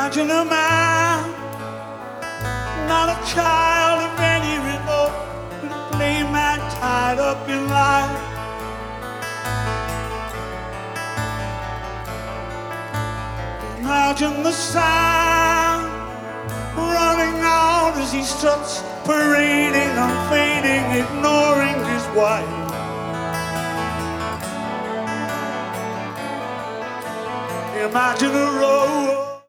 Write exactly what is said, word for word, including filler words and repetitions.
Imagine a man, not a child of any revolt, but a plain man tied up in life. Imagine the sound running out as he struts, parading, unfading, ignoring his wife. Imagine a road